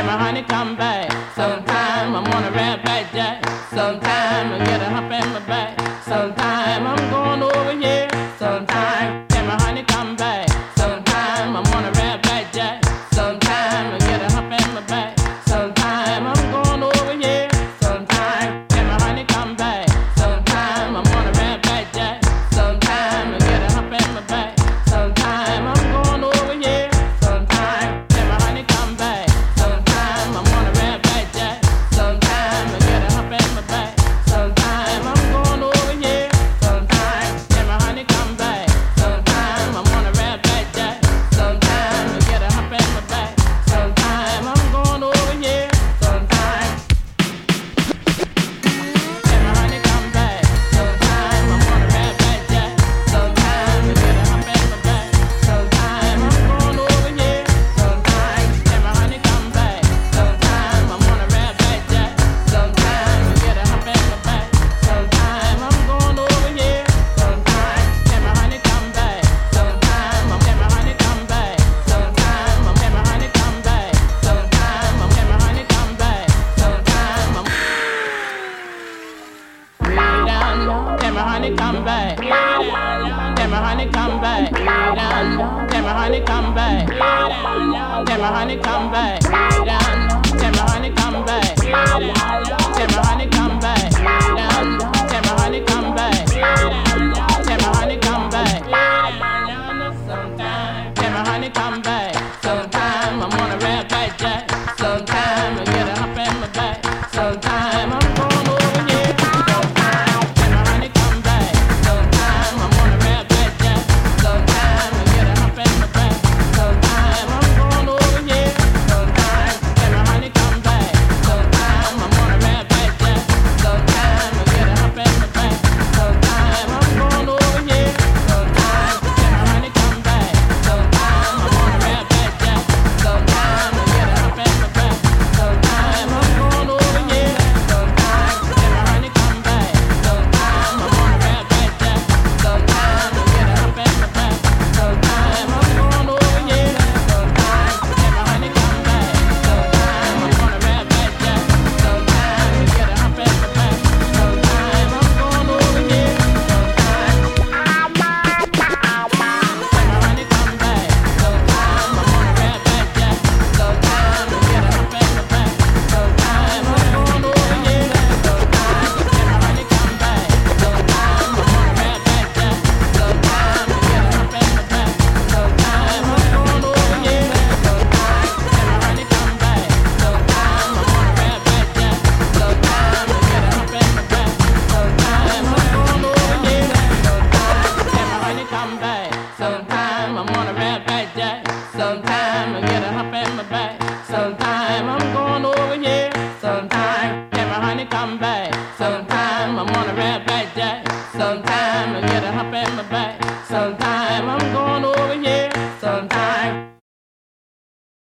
can my honey come back? Sometime I'm on a red back jack. Sometime I get a hump in my back. Sometime I'm going over here. Sometime can my honey come back? Sometime I'm on a red back jack. Sometime I get a hump in my back. Sometime I'm going over here. Sometime can my honey come back? Sometime I'm on a red back jack. Sometime I get a hump in my back. Sometime I'm going over here. Sometime can my honey come back? Sometime I'm on a red back jack. Sometime I get a hump in my back. Sometime I'm going over here. Sometime can my honey come back? Sometime I'm on a red back jack. Sometime I get a hump in my back. Sometime I'm going over here. Sometime can my honey come back? Sometime I'm on a red back jack. Sometime I get a hump in my back. Sometime I'm going over here. Sometime can my honey come back? Sometime I'm on a red back jack. Sometime I get a hump in my back. Sometime I'm going over here. Sometime can my honey come back? Sometime can my honey come back? Sometime can my honey come back? Sometime can my honey come back? Sometime way down low, can my honey come back? Can my honey come back? Down low, can my honey come back? Can my honey come back? Down low, can my honey come back? Can my honey come back? Down low, can my honey come back? Can my honey come back? Sometime can my honey come back? Sometime I'm on a red back jack. Sometime I get a hump in my back. Sometime I'm going over here. Sometime can my honey come back? Sometime I'm on a red back jack. Sometime I get a hump in my back. Sometime I'm going over here. Sometime can my honey come back? Sometime I'm on a red back jack. Sometime I get a hump in my back. Sometime I'm going over here. Sometime can my honey come back? Sometime I'm on a red back jack. Sometime I get a hump in my back. Sometime I'm going over here. Sometime can my honey come back? Sometime I'm on a red back jack. Sometime I get a hump in my back. Sometime I'm going over here. Sometime can my honey come back? Sometime I'm on a red back jack. Sometime I get a hump in my back. Sometime I'm going over here. Sometime can my honey come back? Sometime I'm on a red back jack. Sometime I get a hump in my back. Sometime I'm going over here. Sometime can my honey come back? Sometime I'm on a red back jack. Sometime I get a hump in my back. Sometime I'm going over here. Sometime can my honey come back? Sometime I'm on a red back jack. Sometime I get a hump in my back. Sometime I'm going over here. Sometime can my honey come back? Sometime I'm on a red back jack. Sometime I get a hump in my back. Sometime I'm going over here. Sometime can my honey come back? Sometime I'm on a red back jack. Sometime I get a hump in my back.